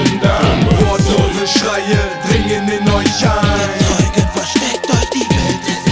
Sünder. Wortlose Schreie dringen in euch ein. Zeugen, versteckt euch, die Welt ist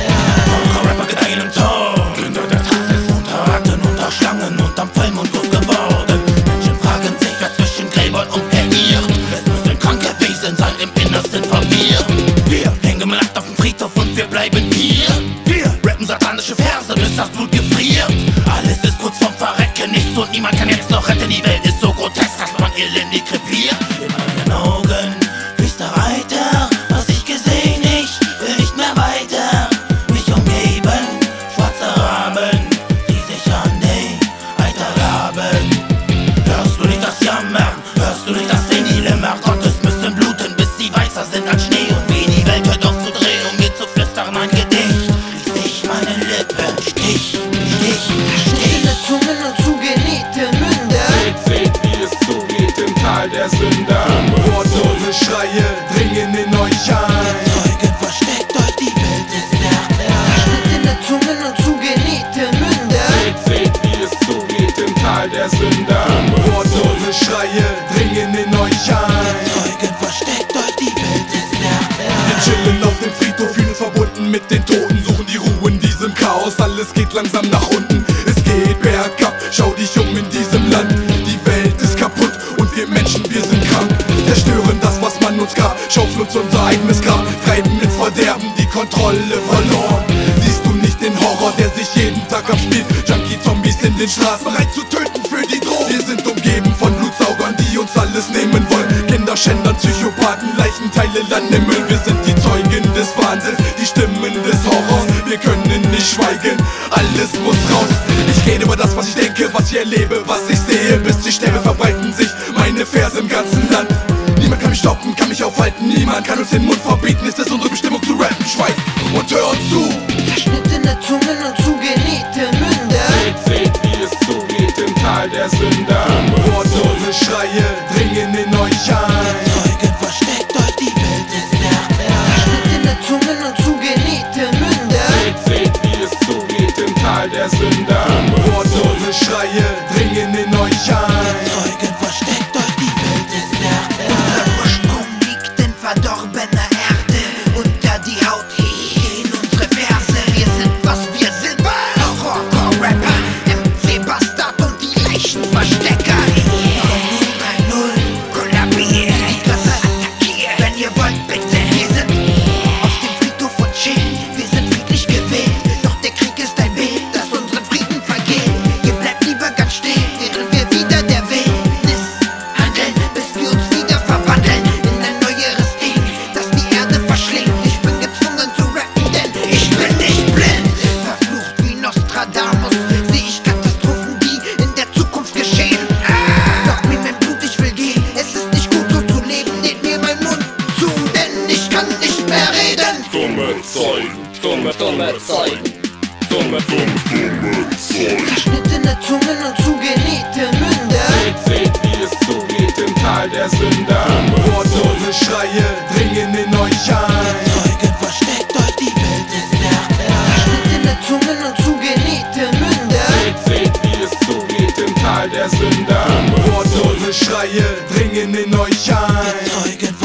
leer. Rapper gedeihen im Tod. Kinder des Hasses unter Ratten, unter Schlangen, unterm Vollmond geworden. Menschen fragen sich, wer zwischen Gräbern umherirrt. Es müssen kranke Wesen sein, im Innersten verwirrt. Wir hängen nackt auf dem Friedhof und wir bleiben hier. Wir rappen satanische Verse, bis das Blut gefriert. Alles ist kurz vorm Verrecken, nichts und niemand kann jetzt noch retten. Die Welt ist so grotesk, dass man elendig krepiert. In meinen Augen fließt der Reiter. Was ich gesehen, ich will nicht mehr weiter. Mich umgeben, schwarze Rahmen, die sich an die Eiter laben. Hörst du nicht das Jammern? Hörst du nicht das Ding? Die Lämmer Gottes müssen bluten, bis sie weißer sind als Schnee. Und wie die Welt hört auf zu drehen, um mir zu flüstern ein Gedicht. Schließ ich meine Lippen, Stich, Stich, Stich. Zungen und zugenähte Münder. Seht, wie es zugeht im Tal der Sünder. Wortlose Schreie dringen in euch ein. Zeugen, versteckt euch, die Welt ist leer. Verschnittene Zungen und zugenähte Münder. Seht, wie es zugeht im Tal der Sünder. Wortlose Schreie dringen in euch ein. Zeugen, versteckt euch, die Welt ist leer. Wir chillen auf dem Friedhof, fühlen uns verbunden mit den Toten, suchen die Ruhe in diesem Chaos, alles geht langsam nach unten. Es geht bergab, schau dich um in diesem Land. Die Welt ist kaputt und wir Menschen, wir sind krank. Zerstören das, was man uns gab, schaufeln uns unser eigenes Grab, treiben ins Verderben, die Kontrolle verloren. Siehst du nicht den Horror, der sich jeden Tag abspielt? Junkie-Zombies in den Straßen, bereit zu töten für die Drogen. Wir sind umgeben von Blutsaugern, die uns alles nehmen wollen. Kinderschändern, Psychopathen, Leichenteile landen im Müll. Wir sind die Zeugen des Wahnsinns, die Stimmen des Horrors. Wir können nicht schweigen, alles muss raus. Ich rede über das, was ich denke, was ich erlebe, was ich sehe. Bis ich sterbe, verbreiten sich meine Verse im ganzen Land. Niemand kann mich stoppen, kann mich aufhalten. Niemand kann uns den Mund verbieten. Ist es unsere Bestimmung zu rappen? Schweig und hör uns zu. Verschnittene Zungen und zugenähte Münder. Seht, wie es zugeht im Tal der Sünder. Wortlose Schreie dringen in euch ein. Zeugen, versteckt euch, die Welt ist leer. Verschnittene Zungen und zugenähte Münder. Seht, wie es zugeht im Tal der Sünder. Wortlose Schreie dringen in euch ein. Zeugen, versteckt euch, die Welt ist leer. Unser Ursprung liegt in verdorbener Erde. Unter die Haut gehen unsere Verse. Wir sind, was wir sind. Horror-Rapper, MC-Bastard und die Leichenverstecker. 0-0, kollabiert, attackiert. Wenn ihr wollt, bitte, wir sind auf dem Friedhof und chillen. Wir sind friedlich gewählt, doch der Krieg ist ein Bild, das unseren Frieden vergeht. Ihr bleibt lieber ganz still, während wir wieder der Wildnis handeln, bis wir uns wieder verwandeln in ein neueres Ding, das die Erde verschlingt. Ich bin gezwungen zu rappen, denn ich bin nicht blind. Verflucht wie Nostradamus sehe ich Katastrophen, die in der Zukunft geschehen. Sag mir mein Blut, ich will gehen. Es ist nicht gut so zu leben. Nehmt mir meinen Mund zu, denn ich kann nicht mehr reden. Dumme Zeugen, dumme Zeugen, dumme Zeugen. Verschnittene Zungen und zugenähte Münder. Seht, wie es zugeht im Tal der Sünder. Wortlose Schreie dringen in euch ein. Zeugen, versteckt euch, die Welt ist leer. Verschnittene Zungen und zugenähte Münder. Seht, wie es zugeht im Tal der Sünder. Wortlose Schreie dringen in euch ein. Zeugen,